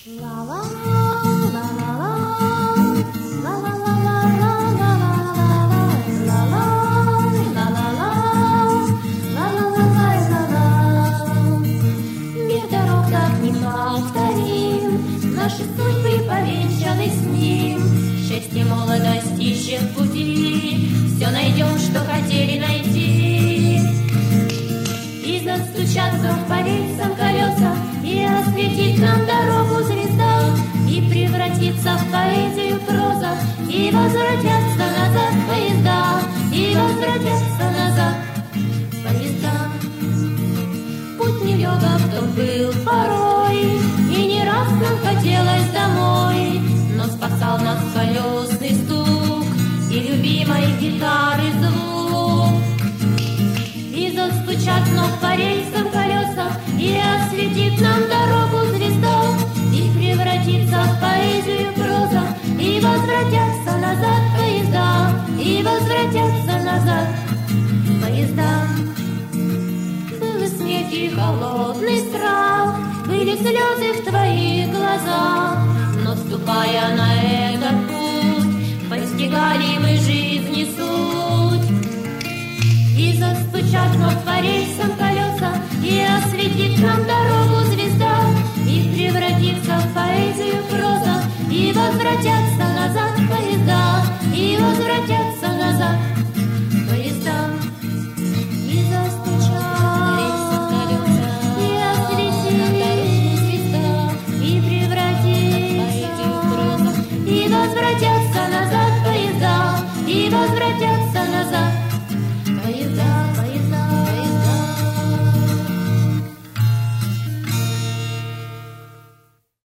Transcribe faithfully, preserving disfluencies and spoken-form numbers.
Мир дорог так неповторим, наши судьбы повенчаны с ним. Счастье, молодость ищет пути, все найдем, что хотели найти. И застучатся по рельсам колеса, и осветит нам дорогу звезда, и превратится в поэзию проза, и возвратятся назад поезда, и возвратятся назад поезда. Путь нелегок тот был порой, и не раз нам хотелось домой, но спасал нас колесный стук и любимой гитары звук. И застучат вновь по рельсам колеса, и осветит нам дорогу звезда, и превратится в поэзию проза, и возвратятся назад поезда, и возвратятся назад поезда. Был смех и холодный страх, были слезы в твоих глазах, но ступая на этот путь, постигали мы жизни суть. И застучат вновь по рельсам колеса, и осветит нам дорогу